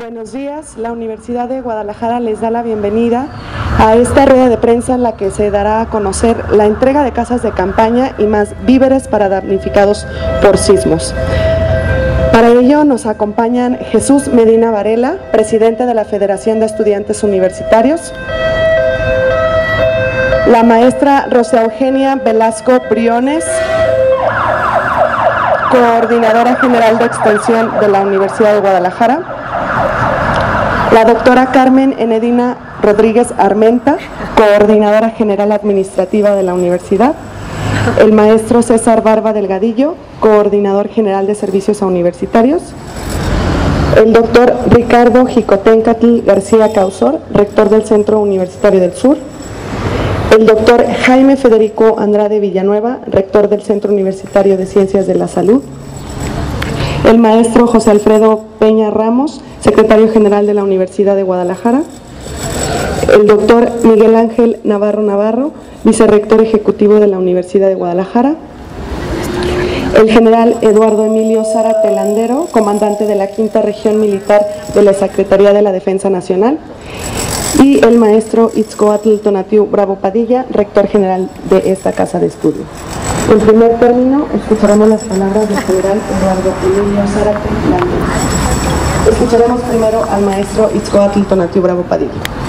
Buenos días, la Universidad de Guadalajara les da la bienvenida a esta rueda de prensa en la que se dará a conocer la entrega de casas de campaña y más víveres para damnificados por sismos. Para ello nos acompañan Jesús Medina Varela, presidente de la Federación de Estudiantes Universitarios, la maestra Rosa Eugenia Velasco Briones, coordinadora general de extensión de la Universidad de Guadalajara, la doctora Carmen Enedina Rodríguez Armenta, coordinadora general administrativa de la universidad, el maestro César Barba Delgadillo, coordinador general de servicios a universitarios, el doctor Ricardo Jicotencatl García Causor, rector del Centro Universitario del Sur, el doctor Jaime Federico Andrade Villanueva, rector del Centro Universitario de Ciencias de la Salud, el maestro José Alfredo Peña Ramos, secretario general de la Universidad de Guadalajara, el doctor Miguel Ángel Navarro, vicerrector ejecutivo de la Universidad de Guadalajara, el general Eduardo Emilio Zárate Landero, comandante de la Quinta Región Militar de la Secretaría de la Defensa Nacional, y el maestro Itzcoatl Tonatiu Bravo Padilla, rector general de esta casa de estudio. En primer término, escucharemos las palabras del general Eduardo Emilio Zárate Landero. Escucharemos primero al maestro Itzcoatl Tonatiu Bravo Padilla.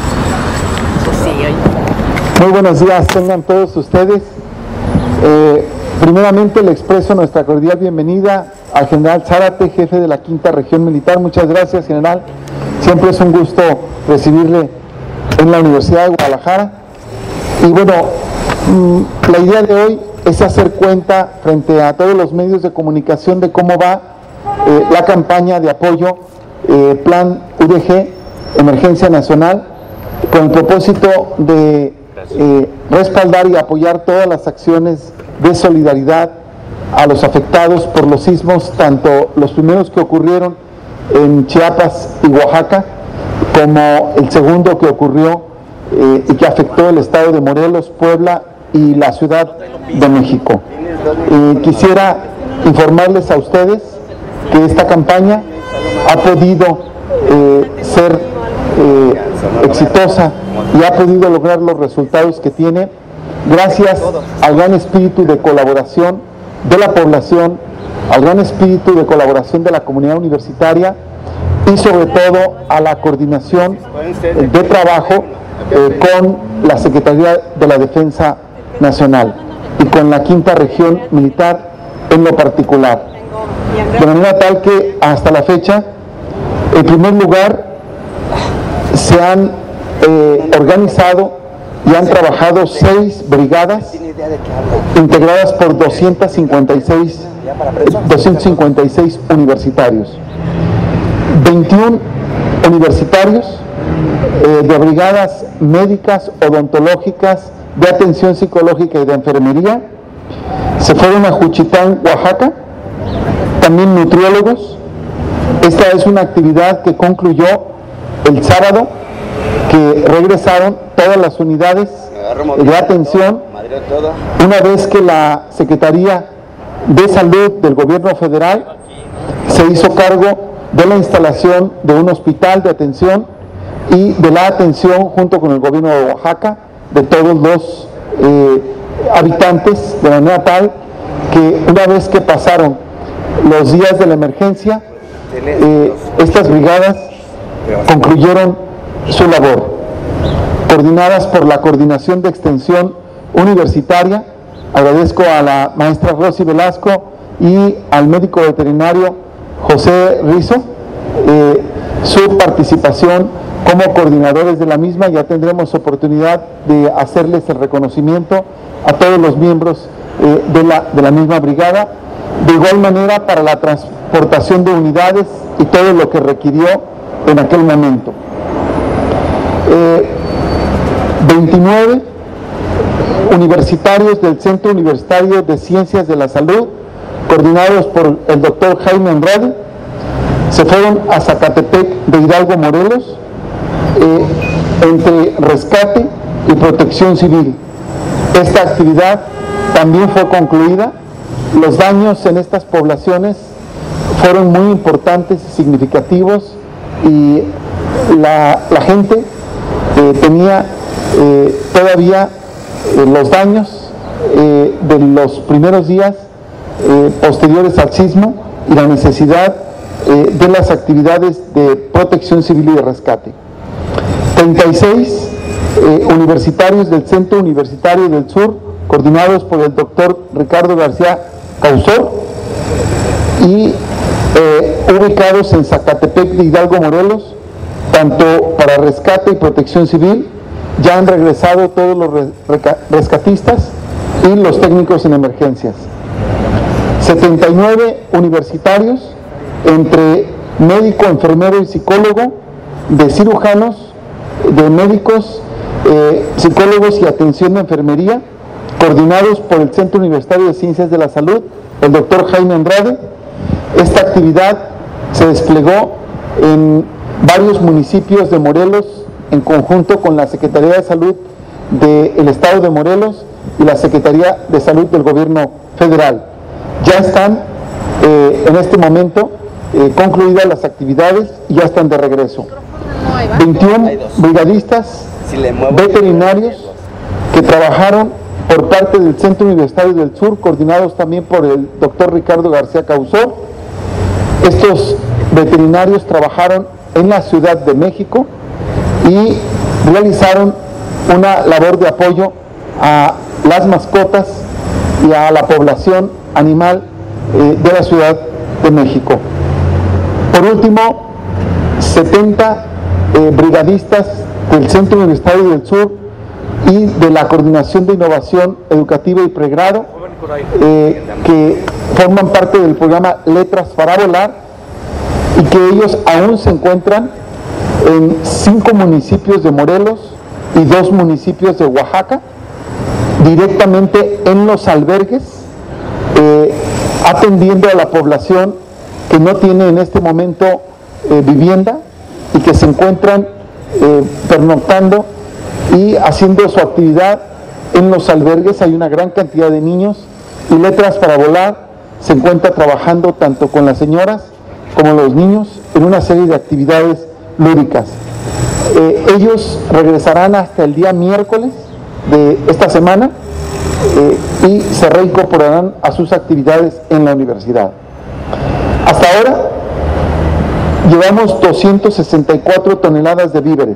Muy buenos días, tengan todos ustedes. Primeramente le expreso nuestra cordial bienvenida al general Zárate, jefe de la Quinta Región Militar. Muchas gracias, general. Siempre es un gusto recibirle en la Universidad de Guadalajara. Y bueno, la idea de hoy es hacer cuenta frente a todos los medios de comunicación de cómo va la campaña de apoyo Plan UDG, Emergencia Nacional, con el propósito de respaldar y apoyar todas las acciones de solidaridad a los afectados por los sismos, tanto los primeros que ocurrieron en Chiapas y Oaxaca, como el segundo que ocurrió y que afectó el estado de Morelos, Puebla y la Ciudad de México. Quisiera informarles a ustedes que esta campaña ha podido ser exitosa y ha podido lograr los resultados que tiene gracias al gran espíritu de colaboración de la población, al gran espíritu de colaboración de la comunidad universitaria y sobre todo a la coordinación de trabajo con la Secretaría de la Defensa Nacional y con la Quinta Región Militar en lo particular. De manera tal que hasta la fecha, en primer lugar, se han organizado y han trabajado 6 brigadas integradas por 256 universitarios. 21 universitarios de brigadas médicas, odontológicas, de atención psicológica y de enfermería se fueron a Juchitán, Oaxaca, también nutriólogos. Esta es una actividad que concluyó el sábado, que regresaron todas las unidades de atención una vez que la Secretaría de Salud del Gobierno Federal se hizo cargo de la instalación de un hospital de atención y de la atención junto con el Gobierno de Oaxaca de todos los habitantes, de manera tal que una vez que pasaron los días de la emergencia, estas brigadas concluyeron su labor, coordinadas por la Coordinación de Extensión Universitaria. Agradezco a la maestra Rosy Velasco y al médico veterinario José Rizo su participación como coordinadores de la misma. Ya tendremos oportunidad de hacerles el reconocimiento a todos los miembros de la misma brigada. De igual manera para la transportación de unidades y todo lo que requirió en aquel momento. 29 universitarios del Centro Universitario de Ciencias de la Salud, coordinados por el doctor Jaime Andrade, se fueron a Zacatepec de Hidalgo, Morelos, entre rescate y protección civil. Esta actividad también fue concluida. Los daños en estas poblaciones fueron muy importantes y significativos y la gente tenía todavía los daños de los primeros días posteriores al sismo y la necesidad de las actividades de protección civil y de rescate. 36 universitarios del Centro Universitario del Sur, coordinados por el doctor Ricardo García Causó y ubicados en Zacatepec de Hidalgo, Morelos, tanto para rescate y protección civil. Ya han regresado todos los rescatistas y los técnicos en emergencias. 79 universitarios, entre médico, enfermero y psicólogo, de cirujanos, de médicos, psicólogos y atención de enfermería, coordinados por el Centro Universitario de Ciencias de la Salud, el doctor Jaime Andrade. Esta actividad se desplegó en varios municipios de Morelos, en conjunto con la Secretaría de Salud del Estado de Morelos y la Secretaría de Salud del Gobierno Federal. Ya están en este momento concluidas las actividades y ya están de regreso. 21 brigadistas veterinarios que trabajaron por parte del Centro Universitario del Sur, coordinados también por el doctor Ricardo García Causó. Estos veterinarios trabajaron en la Ciudad de México y realizaron una labor de apoyo a las mascotas y a la población animal de la Ciudad de México. Por último, 70 brigadistas del Centro Universitario del Sur y de la Coordinación de Innovación Educativa y Pregrado, que forman parte del programa Letras para Volar, y que ellos aún se encuentran en 5 municipios de Morelos y 2 municipios de Oaxaca, directamente en los albergues, atendiendo a la población que no tiene en este momento vivienda y que se encuentran pernoctando y haciendo su actividad en los albergues. Hay una gran cantidad de niños y Letras para Volar se encuentra trabajando tanto con las señoras como los niños en una serie de actividades lúdicas. Ellos regresarán hasta el día miércoles de esta semana y se reincorporarán a sus actividades en la universidad. Hasta ahora llevamos 264 toneladas de víveres,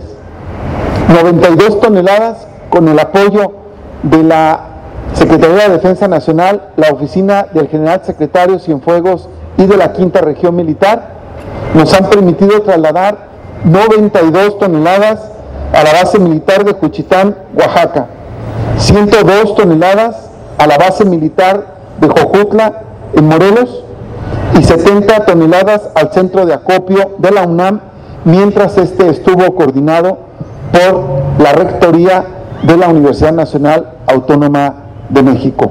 92 toneladas con el apoyo de la Secretaría de Defensa Nacional, la Oficina del General Secretario Cienfuegos y de la Quinta Región Militar. Nos han permitido trasladar 92 toneladas a la base militar de Juchitán, Oaxaca, 102 toneladas a la base militar de Jojutla, en Morelos, y 70 toneladas al centro de acopio de la UNAM, mientras este estuvo coordinado por la Rectoría de la Universidad Nacional Autónoma de México.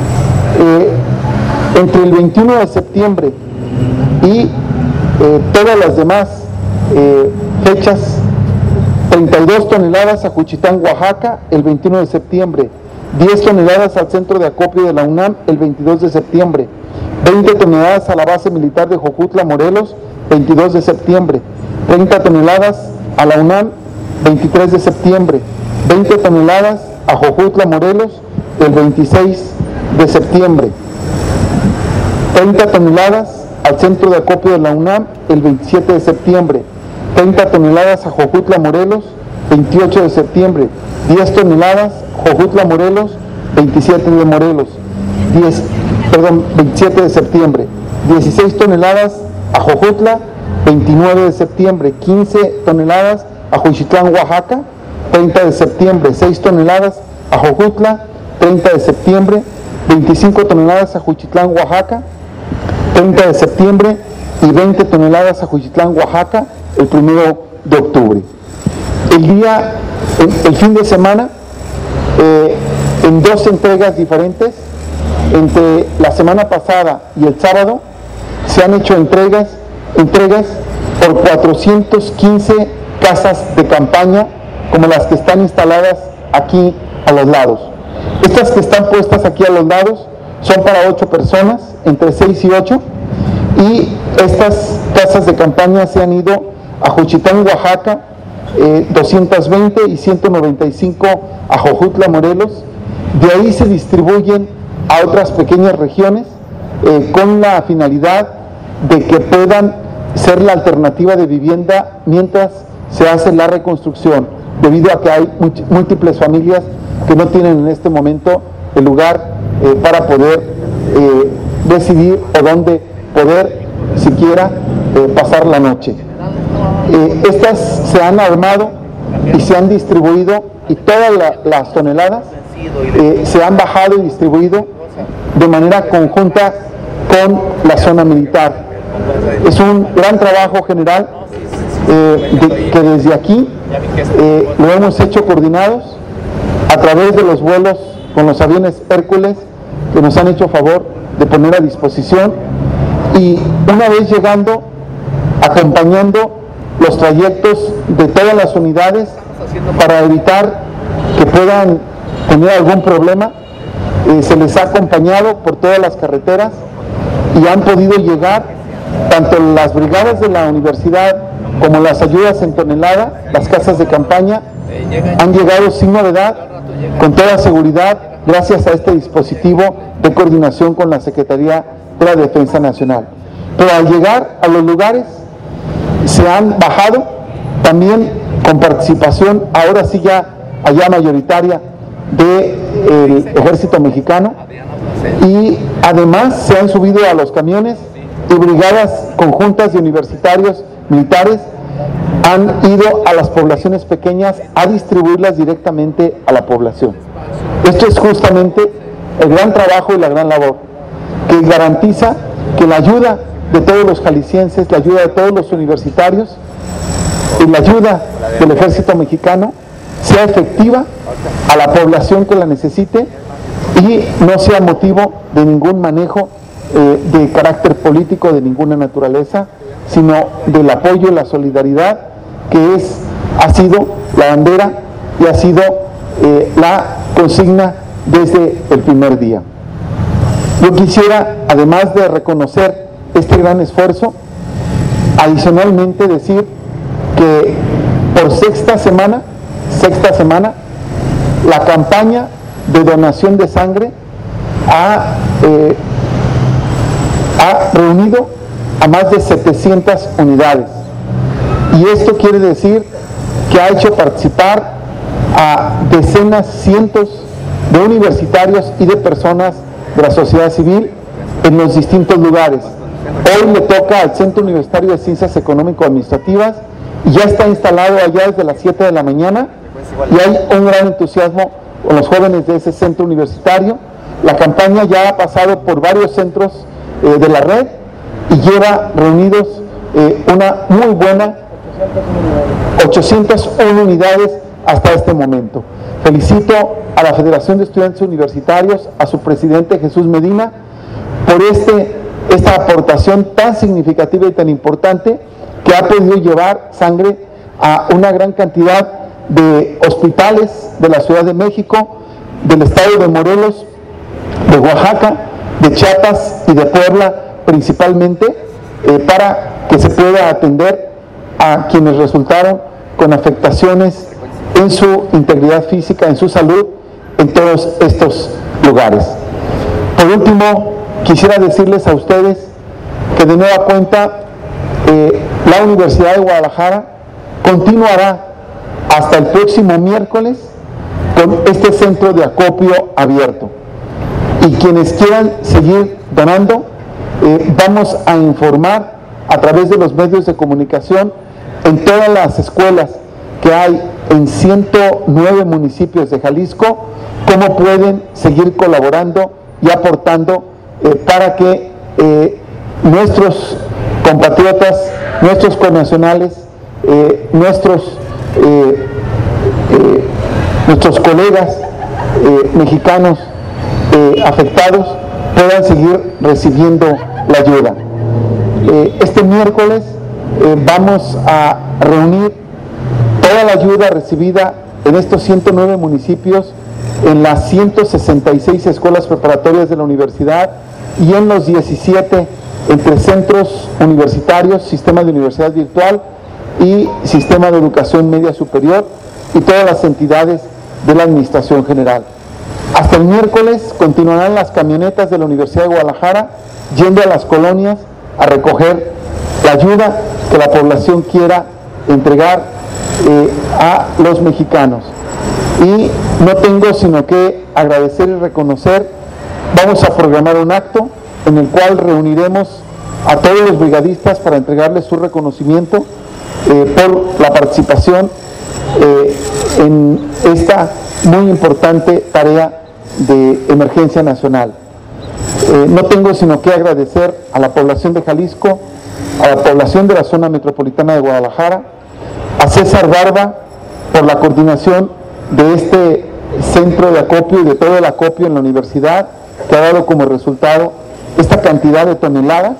Entre el 21 de septiembre y todas las demás fechas, 32 toneladas a Juchitán, Oaxaca, el 21 de septiembre, 10 toneladas al centro de acopio de la UNAM, el 22 de septiembre, 20 toneladas a la base militar de Jojutla, Morelos, 22 de septiembre, 30 toneladas a la UNAM, 23 de septiembre, 20 toneladas a Jojutla, Morelos, el 26 de septiembre, 30 toneladas al centro de acopio de la UNAM, el 27 de septiembre, 30 toneladas a Jojutla, Morelos, 28 de septiembre, 10 toneladas Jojutla, Morelos, 27 de Morelos, 27 de septiembre, 16 toneladas a Jojutla, 29 de septiembre, 15 toneladas a Juchitlán, Oaxaca, 30 de septiembre, 6 toneladas a Jojutla, 30 de septiembre, 25 toneladas a Juchitlán, Oaxaca, 30 de septiembre y 20 toneladas a Juchitlán, Oaxaca, el 1 de octubre. El fin de semana, en 2 entregas diferentes, entre la semana pasada y el sábado, se han hecho entregas por 415 casas de campaña, como las que están instaladas aquí a los lados. Estas que están puestas aquí a los lados son para 8 personas, entre 6 y 8, y estas casas de campaña se han ido a Juchitán, Oaxaca, 220 y 195 a Jojutla, Morelos. De ahí se distribuyen a otras pequeñas regiones con la finalidad de que puedan ser la alternativa de vivienda mientras se hace la reconstrucción, debido a que hay múltiples familias que no tienen en este momento el lugar para poder decidir o dónde poder siquiera pasar la noche. Estas se han armado y se han distribuido, y todas las toneladas se han bajado y distribuido de manera conjunta con la zona militar. Es un gran trabajo general que desde aquí lo hemos hecho coordinados a través de los vuelos con los aviones Hércules que nos han hecho favor de poner a disposición, y una vez llegando, acompañando los trayectos de todas las unidades para evitar que puedan tener algún problema. Se les ha acompañado por todas las carreteras y han podido llegar tanto las brigadas de la universidad como las ayudas en tonelada, las casas de campaña, han llegado sin novedad, con toda seguridad, gracias a este dispositivo de coordinación con la Secretaría de la Defensa Nacional. Pero al llegar a los lugares se han bajado también con participación, ahora sí ya allá mayoritaria, del Ejército Mexicano, y además se han subido a los camiones, y brigadas conjuntas de universitarios militares han ido a las poblaciones pequeñas a distribuirlas directamente a la población. Esto es justamente el gran trabajo y la gran labor que garantiza que la ayuda de todos los jaliscienses, la ayuda de todos los universitarios y la ayuda del Ejército Mexicano sea efectiva a la población que la necesite y no sea motivo de ningún manejo de carácter político de ninguna naturaleza, sino del apoyo y la solidaridad que ha sido la bandera y ha sido la consigna desde el primer día. Yo quisiera, además de reconocer este gran esfuerzo, adicionalmente decir que por sexta semana, la campaña de donación de sangre ha reunido a más de 700 unidades. Y esto quiere decir que ha hecho participar a decenas, cientos de universitarios y de personas de la sociedad civil en los distintos lugares. Hoy le toca al Centro Universitario de Ciencias Económico-Administrativas y ya está instalado allá desde las 7 de la mañana, y hay un gran entusiasmo con los jóvenes de ese centro universitario. La campaña ya ha pasado por varios centros de la red y lleva reunidos una muy buena 801 unidades hasta este momento. Felicito a la Federación de Estudiantes Universitarios, a su presidente Jesús Medina, por esta aportación tan significativa y tan importante, que ha podido llevar sangre a una gran cantidad de hospitales de la Ciudad de México, del estado de Morelos, de Oaxaca, de Chiapas y de Puebla principalmente, para que se pueda atender a quienes resultaron con afectaciones en su integridad física, en su salud, en todos estos lugares. Por último, quisiera decirles a ustedes que de nueva cuenta la Universidad de Guadalajara continuará hasta el próximo miércoles con este centro de acopio abierto, y quienes quieran seguir donando, vamos a informar a través de los medios de comunicación en todas las escuelas que hay en 109 municipios de Jalisco cómo pueden seguir colaborando y aportando para que nuestros compatriotas, nuestros connacionales, nuestros colegas mexicanos afectados puedan seguir recibiendo la ayuda. Este miércoles vamos a reunir toda la ayuda recibida en estos 109 municipios, en las 166 escuelas preparatorias de la universidad y en los 17 entre centros universitarios, sistema de universidad virtual y Sistema de Educación Media Superior y todas las entidades de la Administración General. Hasta el miércoles continuarán las camionetas de la Universidad de Guadalajara yendo a las colonias a recoger la ayuda que la población quiera entregar a los mexicanos. Y no tengo sino que agradecer y reconocer. Vamos a programar un acto en el cual reuniremos a todos los brigadistas para entregarles su reconocimiento por la participación en esta muy importante tarea de emergencia nacional. No tengo sino que agradecer a la población de Jalisco, a la población de la zona metropolitana de Guadalajara, a César Barba por la coordinación de este centro de acopio y de todo el acopio en la universidad, que ha dado como resultado esta cantidad de toneladas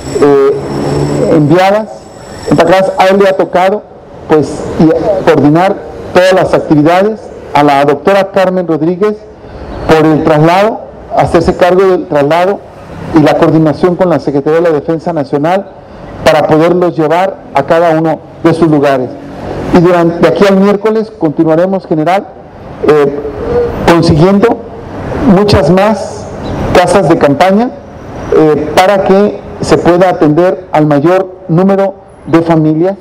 enviadas, empacadas. A él le ha tocado pues coordinar todas las actividades, a la doctora Carmen Rodríguez por el traslado, hacerse cargo del traslado y la coordinación con la Secretaría de la Defensa Nacional para poderlos llevar a cada uno de sus lugares. Y de aquí al miércoles continuaremos, general, consiguiendo muchas más casas de campaña para que se pueda atender al mayor número de familias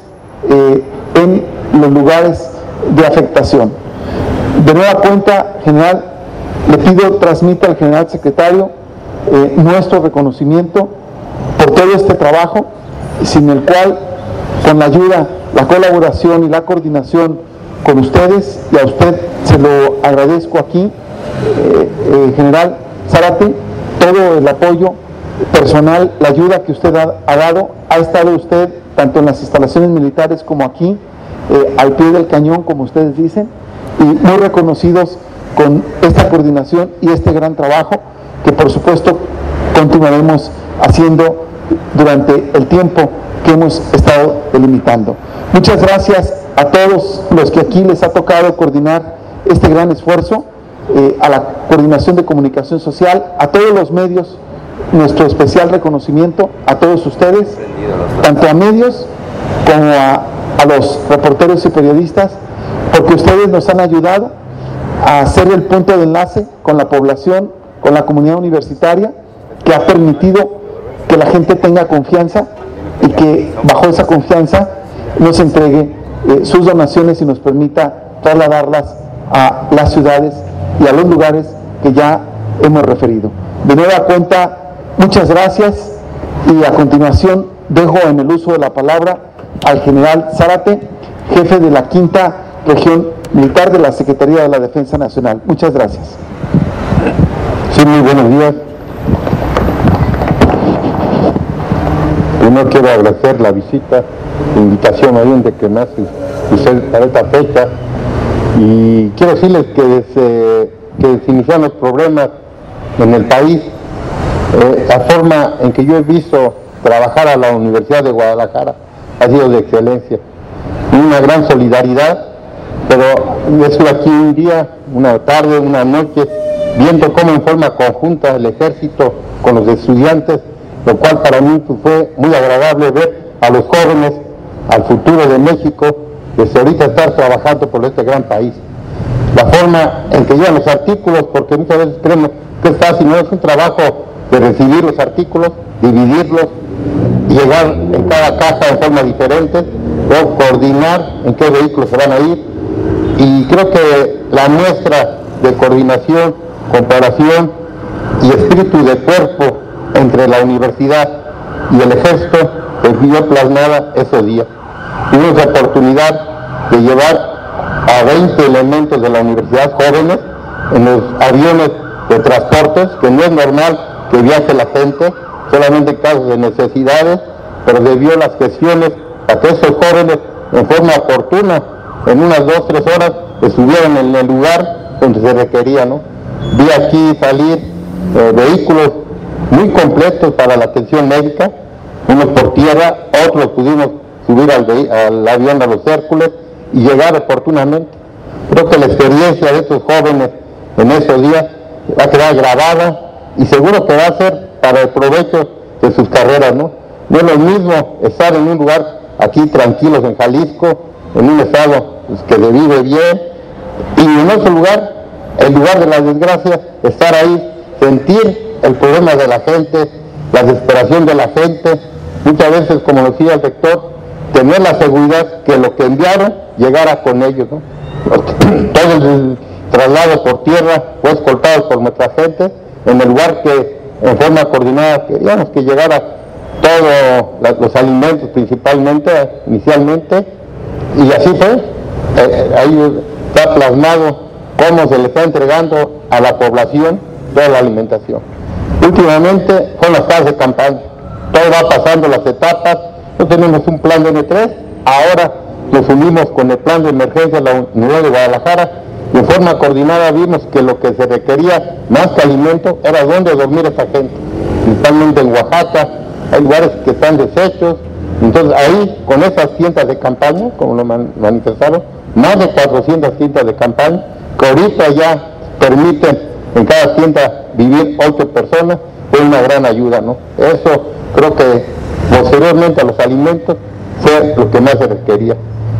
en los lugares de afectación. De nueva cuenta, general, le pido transmita al general secretario nuestro reconocimiento por todo este trabajo, sin el cual, con la ayuda, la colaboración y la coordinación con ustedes, y a usted se lo agradezco aquí, general Zárate, todo el apoyo personal, la ayuda que usted ha dado, ha estado usted tanto en las instalaciones militares como aquí, al pie del cañón, como ustedes dicen, y muy reconocidos con esta coordinación y este gran trabajo que por supuesto continuaremos haciendo durante el tiempo que hemos estado delimitando. Muchas gracias a todos los que aquí les ha tocado coordinar este gran esfuerzo, a la Coordinación de Comunicación Social, a todos los medios, nuestro especial reconocimiento a todos ustedes, tanto a medios como a los reporteros y periodistas, porque ustedes nos han ayudado a ser el punto de enlace con la población, con la comunidad universitaria, que ha permitido que la gente tenga confianza y que bajo esa confianza nos entregue sus donaciones y nos permita trasladarlas a las ciudades y a los lugares que ya hemos referido. De nueva cuenta, muchas gracias, y a continuación dejo en el uso de la palabra al general Zárate, jefe de la 5ª Región Militar de la Secretaría de la Defensa Nacional. Muchas gracias. Sí, muy buenos días. Primero quiero agradecer la visita, la invitación de que me hace usted para esta fecha, y quiero decirles que desde que se iniciaron los problemas en el país, la forma en que yo he visto trabajar a la Universidad de Guadalajara ha sido de excelencia, y una gran solidaridad. Pero estuve aquí un día, una tarde, una noche, viendo cómo en forma conjunta el ejército con los estudiantes, lo cual para mí fue muy agradable ver a los jóvenes, al futuro de México, desde ahorita estar trabajando por este gran país. La forma en que llevan los artículos, porque muchas veces creemos que es fácil, no es un trabajo de recibir los artículos, dividirlos, llegar en cada caja de forma diferente, luego coordinar en qué vehículos se van a ir. Y creo que la muestra de coordinación, comparación y espíritu de cuerpo entre la universidad y el ejército se vio plasmada ese día. Tuvimos la oportunidad de llevar a 20 elementos de la universidad jóvenes en los aviones de transportes, que no es normal que viaje la gente, solamente en casos de necesidades, pero debió las gestiones para que esos jóvenes en forma oportuna, en unas 2 o 3 horas, estuvieran en el lugar donde se requería, ¿no? Vi aquí salir vehículos muy completos para la atención médica, unos por tierra, otros pudimos subir al avión de los Hércules y llegar oportunamente. Creo que la experiencia de estos jóvenes en esos días va a quedar grabada y seguro que va a ser para el provecho de sus carreras, ¿no? No es lo mismo estar en un lugar aquí tranquilos en Jalisco, en un estado pues, que se vive bien, y en otro lugar, el lugar de la desgracia, estar ahí, sentir el problema de la gente, la desesperación de la gente, muchas veces, como decía el rector, tener la seguridad que lo que enviaron llegara con ellos, ¿no? Todo el traslado por tierra fue escoltado por nuestra gente, en el lugar que en forma coordinada queríamos que llegara todos los alimentos principalmente, inicialmente, y así fue. Ahí está plasmado cómo se le está entregando a la población toda la alimentación. Últimamente son las casas de campaña, todo va pasando las etapas, no tenemos un plan de N3, ahora nos unimos con el plan de emergencia de la Unidad de Guadalajara, y en forma coordinada vimos que lo que se requería más que alimento era dónde dormir esa gente, principalmente en Oaxaca, hay lugares que están deshechos, entonces ahí con esas tiendas de campaña, como lo manifestaron, más de 400 tiendas de campaña, que ahorita ya permiten en cada tienda vivir 8 personas, es una gran ayuda, ¿no? Eso creo que posteriormente a los alimentos fue lo que más se requería.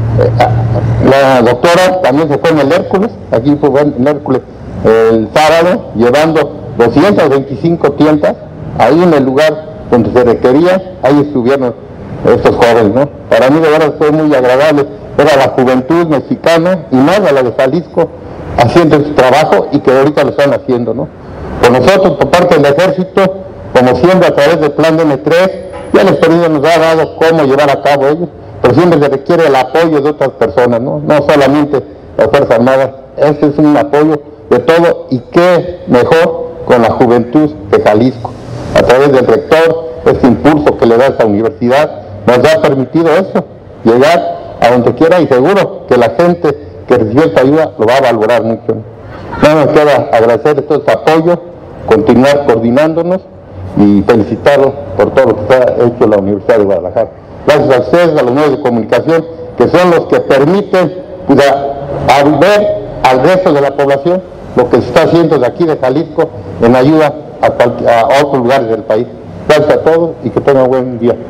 La doctora también se fue en el Hércules, aquí fue en el Hércules el sábado, llevando 225 tiendas, ahí en el lugar donde se requería, ahí estuvieron estos jóvenes, ¿no? Para mí de verdad fue muy agradable, era la juventud mexicana y más a la de Jalisco haciendo su trabajo y que ahorita lo están haciendo, ¿no? Por nosotros, por parte del ejército, como siempre a través del plan de N3, ya la experiencia nos ha dado cómo llevar a cabo ellos, pero siempre se requiere el apoyo de otras personas, ¿no? No solamente las Fuerzas Armadas, este es un apoyo de todo y qué mejor con la juventud de Jalisco. A través del rector, este impulso que le da esta universidad, nos ha permitido eso, llegar a donde quiera y seguro que la gente que recibió esta ayuda lo va a valorar mucho. No nos queda agradecer todo este apoyo, continuar coordinándonos y felicitarlos por todo lo que ha hecho la Universidad de Guadalajara. Gracias a ustedes, a los medios de comunicación, que son los que permiten pues, a ver al resto de la población lo que se está haciendo de aquí de Jalisco en ayuda a otros lugares del país. Gracias a todos y que tengan un buen día.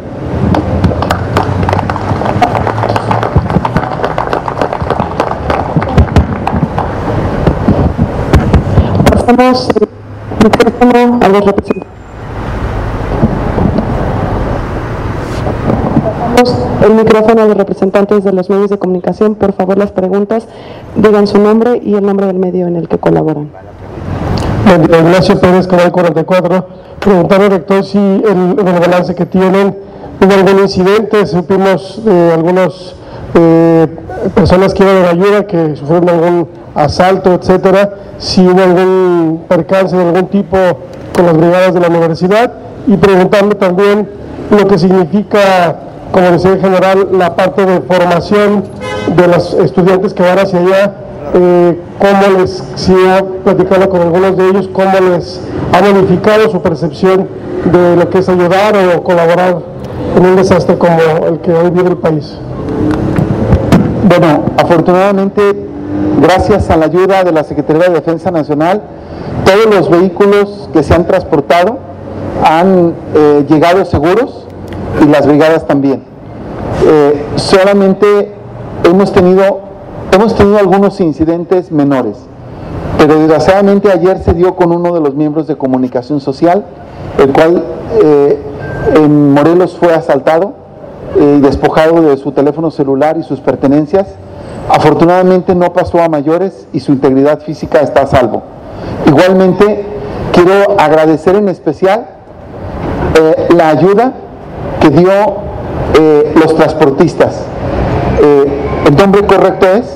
Pasamos el micrófono a los representantes. El micrófono a los representantes de los medios de comunicación. Por favor, las preguntas, digan su nombre y el nombre del medio en el que colaboran. Ignacio Pérez, Canal 44. Preguntar al rector si en el balance que tienen hubo algún incidente. Supimos de algunas personas que iban a ayuda, que sufrieron algún asalto, etcétera. Si hubo algún percance de algún tipo con las brigadas de la universidad. Y preguntarle también lo que significa, como decía el general, la parte de formación de los estudiantes que van hacia allá, cómo les, si ha platicado con algunos de ellos, cómo les ha modificado su percepción de lo que es ayudar o colaborar en un desastre como el que hoy vive el país. Bueno, afortunadamente, gracias a la ayuda de la Secretaría de Defensa Nacional, todos los vehículos que se han transportado han llegado seguros y las brigadas también. Solamente hemos tenido algunos incidentes menores, pero desgraciadamente ayer se dio con uno de los miembros de comunicación social, el cual en Morelos fue asaltado y despojado de su teléfono celular y sus pertenencias. Afortunadamente no pasó a mayores y su integridad física está a salvo. Igualmente quiero agradecer en especial la ayuda que dio los transportistas. El nombre correcto es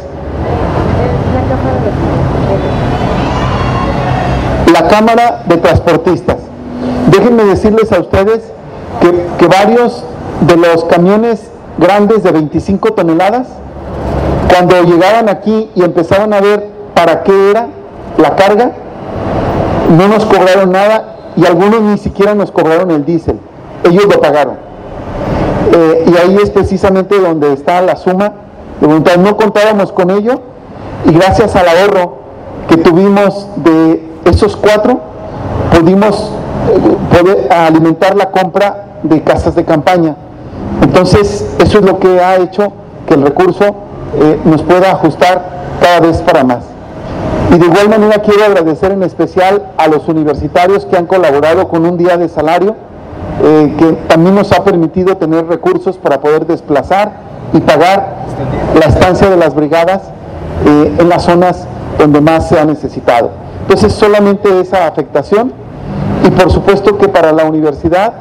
la Cámara de Transportistas. Déjenme decirles a ustedes que varios de los camiones grandes de 25 toneladas, cuando llegaban aquí y empezaban a ver para qué era la carga, no nos cobraron nada y algunos ni siquiera nos cobraron el diésel, ellos lo pagaron. Y ahí es precisamente donde está la suma. No contábamos con ello y gracias al ahorro que tuvimos de esos 4 pudimos poder alimentar la compra de casas de campaña. Entonces, eso es lo que ha hecho que el recurso nos pueda ajustar cada vez para más. Y de igual manera quiero agradecer en especial a los universitarios que han colaborado con un día de salario, que también nos ha permitido tener recursos para poder desplazar y pagar la estancia de las brigadas en las zonas donde más se ha necesitado. Entonces, solamente esa afectación, y por supuesto que para la universidad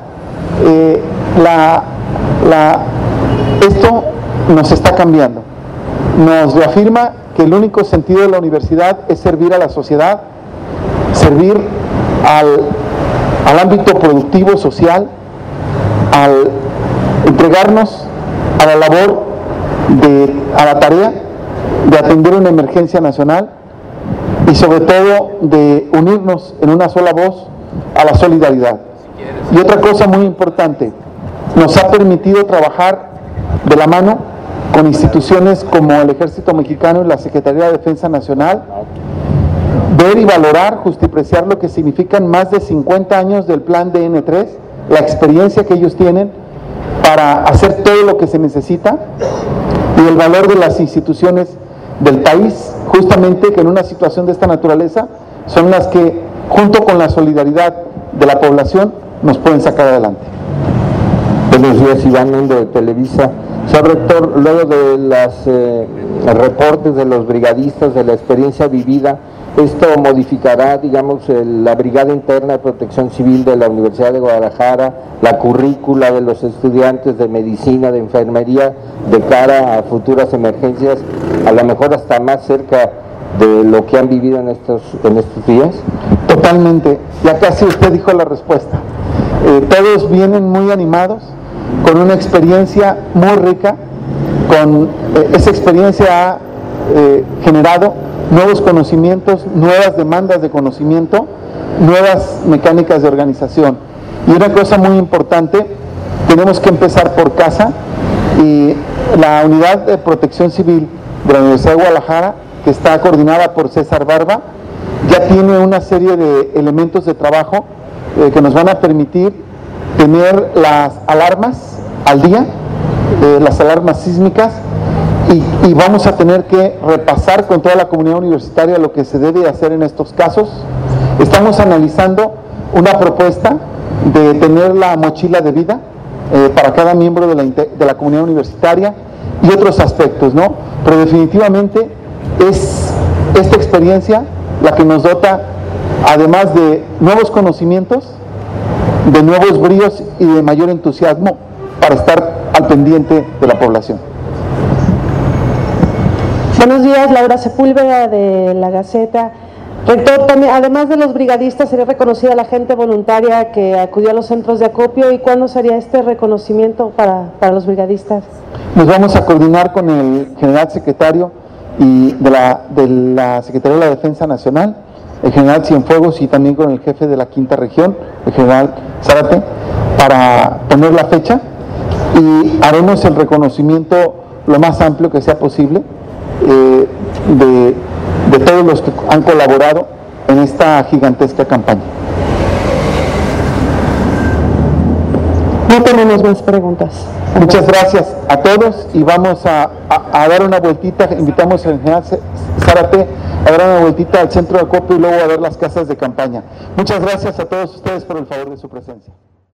esto nos está cambiando, nos reafirma que el único sentido de la universidad es servir a la sociedad, servir al ámbito productivo, social, al entregarnos a la labor, a la tarea de atender una emergencia nacional y sobre todo de unirnos en una sola voz a la solidaridad. Y otra cosa muy importante, nos ha permitido trabajar de la mano con instituciones como el Ejército Mexicano y la Secretaría de Defensa Nacional, ver y valorar, justipreciar lo que significan más de 50 años del plan DN3, la experiencia que ellos tienen para hacer todo lo que se necesita, y el valor de las instituciones del país, justamente que en una situación de esta naturaleza son las que, junto con la solidaridad de la población, nos pueden sacar adelante. Buenos días, Iván Mendo de Televisa. Señor rector, luego de los reportes de los brigadistas, de la experiencia vivida, ¿esto modificará, digamos, la Brigada Interna de Protección Civil de la Universidad de Guadalajara, la currícula de los estudiantes de medicina, de enfermería, de cara a futuras emergencias, a lo mejor hasta más cerca de lo que han vivido en estos días? Totalmente, ya casi usted dijo la respuesta. Todos vienen muy animados, con una experiencia muy rica, esa experiencia ha generado nuevos conocimientos, nuevas demandas de conocimiento, nuevas mecánicas de organización. Y una cosa muy importante, tenemos que empezar por casa, y la Unidad de Protección Civil de la Universidad de Guadalajara, que está coordinada por César Barba, ya tiene una serie de elementos de trabajo que nos van a permitir tener las alarmas al día, las alarmas sísmicas, y vamos a tener que repasar con toda la comunidad universitaria lo que se debe hacer en estos casos. Estamos analizando una propuesta de tener la mochila de vida para cada miembro de la comunidad universitaria y otros aspectos, ¿no? Pero definitivamente es esta experiencia la que nos dota, además de nuevos conocimientos, de nuevos bríos y de mayor entusiasmo para estar al pendiente de la población. Buenos días, Laura Sepúlveda de La Gaceta. Rector, también, además de los brigadistas, ¿sería reconocida la gente voluntaria que acudió a los centros de acopio? ¿Y cuándo sería este reconocimiento para los brigadistas? Nos vamos a coordinar con el general secretario y de la Secretaría de la Defensa Nacional, el general Cienfuegos, y también con el jefe de la quinta región, el general Zárate, para poner la fecha, y haremos el reconocimiento lo más amplio que sea posible de todos los que han colaborado en esta gigantesca campaña. No tenemos más preguntas. Muchas gracias a todos, y vamos a dar una vueltita. Invitamos al general Zárate a dar una vueltita al centro de acopio y luego a ver las casas de campaña. Muchas gracias a todos ustedes por el favor de su presencia.